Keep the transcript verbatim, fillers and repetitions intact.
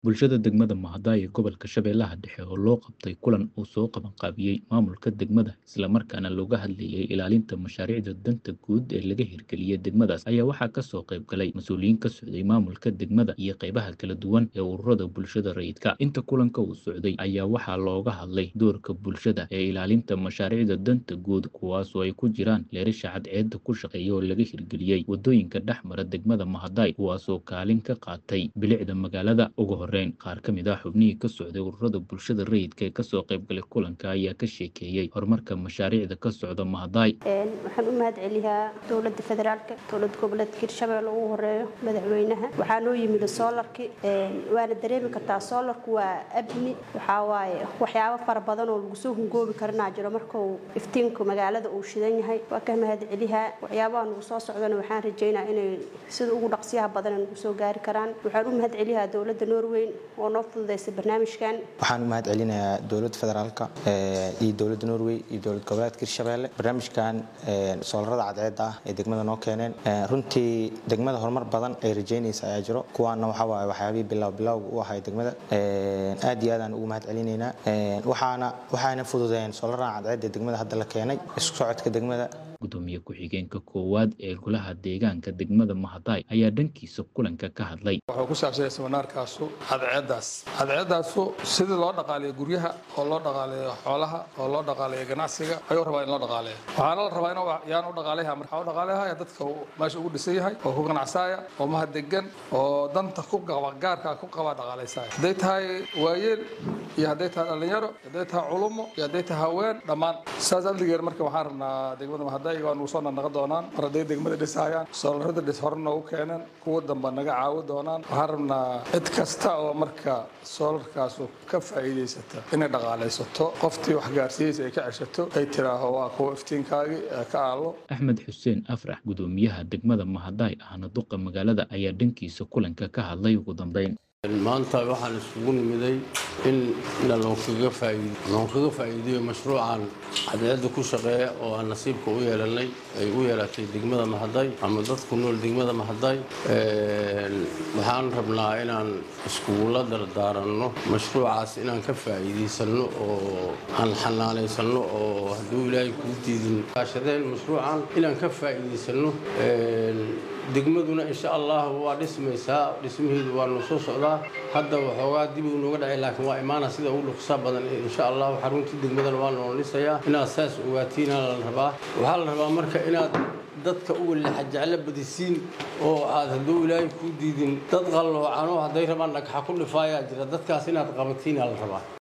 Bulshada degmada Mahadai ee gobolka Shabeellaha Dhexe oo loo qabtay kulan uu soo qabanqaabiyey maamulka degmada isla markaana looga hadlayay ilaalinta mashaariicda danta guud ee laga hirgeliyey degmadaas ayaa waxaa ka soo qayb galay mas-uuliyiin ka socday maamulka degmada iyo qaybaha kala duwan ee ururada bulshada rayidka. Inta kulanka uu socday ayaa waxaa looga hadlay doorka bulshada ee ilaalinta mashaariicda danta guud kuwaas oo ay ku jiraan leerisha cadceedda ku shaqeeya oo laga hirgeliyey wadooyinka dhex mara degmada Mahadai kuwaasoo kaalin ka qaatay bilicda magaalada. Ugu horreyn, qaar ka mid ah xubnihii ka socday ururada bulshada rayidka ee kasoo qayb galay kulanka ayaa ka sheekeeyey horumarka mashaariicda ka socda Mahadai. waxaan u mahad celiyaa dowladda federaalka, dowlad goboleedka Hirshabelle ugu horeeyo madaxweynaha. waxaa noo yimid soolarki, waana dareemi kartaa soolarku waa abni. waxaa waaye waxyaabo fara badan oo lagu soo hungoobi karnaa jiro marka uu iftiinka magaalada uu shidan yahay. waa ka mahad celiyaa waxyaabaha nagu soo socdana waxaan rajaynayaa inay sida ugu dhaqsiyaha badan nagu soo gaari karaan. waxaan u mahad celiyaa dowladda Norway oo noo fududeysay barnaamijkan. waxaan u mahad celinayaa dowladda federaalka iyo dowladda Norway iyo dowlad goboleedka Hirshabelle barnaamijkan soolarada cadceedda ah ee degmada noo keeneen. runtii degmada horumar badan ay rajaynaysaa ayaa jiro. kuwaana waxa waaye waxyaabihii bilow bilow u ahay degmada. aad iyo aad aan ugu mahad celinaynaa. waxaana waxaana fududeeyeen soolarada cadceedda ee degmada hadda la keenay isku socodka degmada. Gudoomiye ku-xigeenka koowaad ee golaha deegaanka degmada Mahadai ayaa dhankiisa kulanka ka hadlay. wuxuu ku saabsan yahay seminaarkaas cadceeddaas cadceeddaas sidii loo dhaqaaleeyo guryaha oo loo dhaqaaleeyo xoolaha oo loo dhaqaaleeyo ganacsiga ayuu rabaa in loo dhaqaaleeyo. waxaana la rabaa inuu yaan u dhaqaaleeyaa marka u dhaqaaleeyaa dadka meesha ugu dhisan yahay oo ku ganacsaya oo mahadegan oo danta ku qaba gaarka ku qaba dhaqaaleysaya. haday tahay waayeel iyo haday tahay dhalinyaro, haday tahay culumo iyo haday tahay haween dhammaan saas amnigeena marka waxaan rabnaa degmada Mahadai waan soo naqon doonaan arday degmada dhisayaan soolarada dhis horna u keenan kuwa damba naga caawi doonaan. waxaan rabnaa cid kasta oo marka soolarkaas ka faa'iideysata inay dhaqaaleysato qoftii wax gaarsiisay ay ka ceshato ay tiraaho waa kuwa iftiinkaagi ka aalo. Axmed Xuseen Afrax gudoomiyaha degmada Mahadai ahna duqa magaalada ayaa dhankiisa kulanka ka hadlay ugu dambeyn. maanta waxaan isugu nimiday in loo kaga faa'iido loo kaga faa'iideeyo mashruucan cadceedda ku shaqeeya oo aan nasiibka u yeelanay ay u yeelatay degmada Mahadai ama dadku nool degmada Mahadai. waxaan rabnaa inaan iskuula dardaaranno mashruucaas inaan ka faa'iideysano oo aan xanaanaysano oo hadduu ilaahay ku diidin kaashadeen mashruucan inaan ka faa'iideysano. degmaduna insha Allah waa dhismaysaa dhismaheedu waa noo soo socdaa hadda waxoogaa dib u nooga dhacay laakiin waa imaana sida ugu dhaqso badan insha Allah xaruntii degmadana waa noo dhisayaa inaad saas ogaatiin la rabaa. waxaa la rabaa marka inaad dadka ugu jecel badisiin oo aad hadduu ilaahay ku diidin dad qaloocan oo haday rabaan dhagax ku dhifaaya jira dadkaas inaad qabatiin la rabaa.